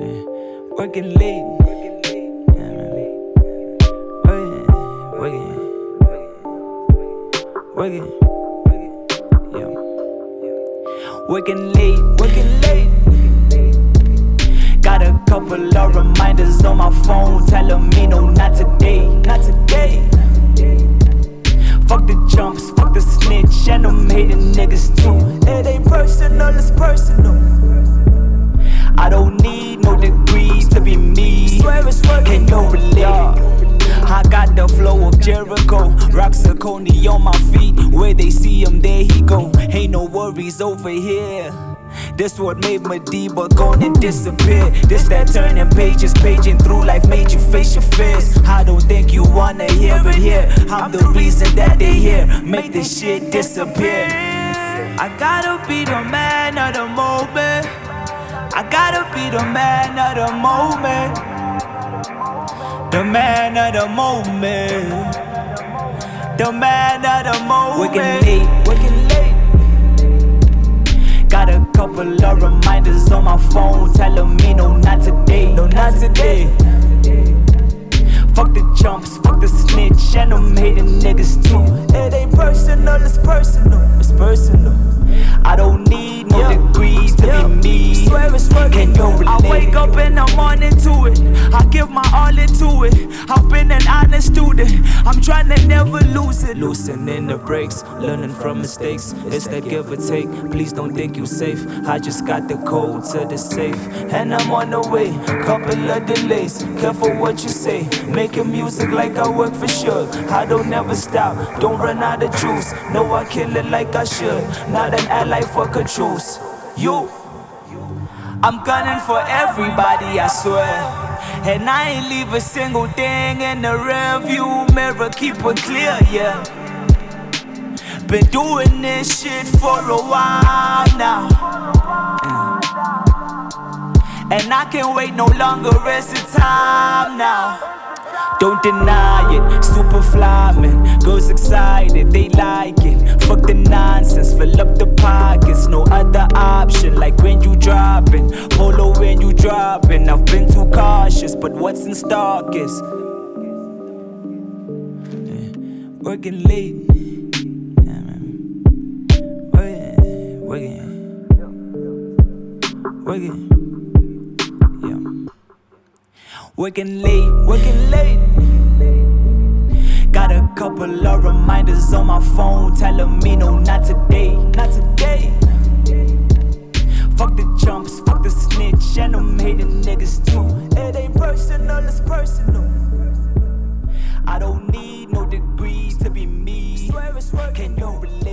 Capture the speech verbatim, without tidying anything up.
Yeah. Working late. Yeah, man. Working, working, working. Yeah. Working late, working late. Got a couple of reminders on my phone telling me no, not today, not today. Fuck the jumps, fuck the snitch, and them hating niggas too. It ain't personal, it's personal. I don't need no degrees to be me. Swear it's working, can you relate? I got the flow of Jericho, rock Saucony on my feet. Where they see him, there he go. Ain't no worries over here. This what made Madiba gonna disappear. This that turning pages, paging through life, made you face your fears. I don't think you wanna hear it here. I'm the reason that they here, make this shit disappear. I gotta be the man of the moment. I gotta be the man of the moment. The man of the moment. The man of the moment. Working late, working late. Got a couple of reminders on my phone telling me no, not today, no, not today. Fuck the jumps, fuck the snitch, and them hating niggas too. It ain't personal, it's personal, it's personal. I don't need no yeah. degrees to yeah. be me. Swear it's working, can you relate? I wake up in the morning to it. I give my all into it. I've been an honest student. I'm trying to never lose it. Loosening the brakes, learning from mistakes. It's that give or take. Please don't think you safe. I just got the code to the safe, and I'm on the way. Couple of delays. Careful what you say. Making music like I work for sure. I don't never stop. Don't run out of juice. No, I kill it like I should. Not an ally for a truce. You, I'm gunning for everybody, I swear. And I ain't leave a single thing in the rear view mirror. Keep it clear, yeah. Been doing this shit for a while now. And I can't wait no longer, it's the time now. Don't deny it, super fly man. Girls excited, they like it. Fuck the nonsense, fill up the pockets. No other option, like when you dropping. Polo when you dropping. I've been too cautious, but what's in stock is yeah. Working late. Yeah, man. Working, working, working. Yeah. Working late, working late. Got a couple of reminders on my phone telling me no, not today, not today. Fuck the jumps, fuck the snitch, and them hating niggas too. It ain't personal, it's personal. I don't need no degrees to be me. Swear it's working, can you relate?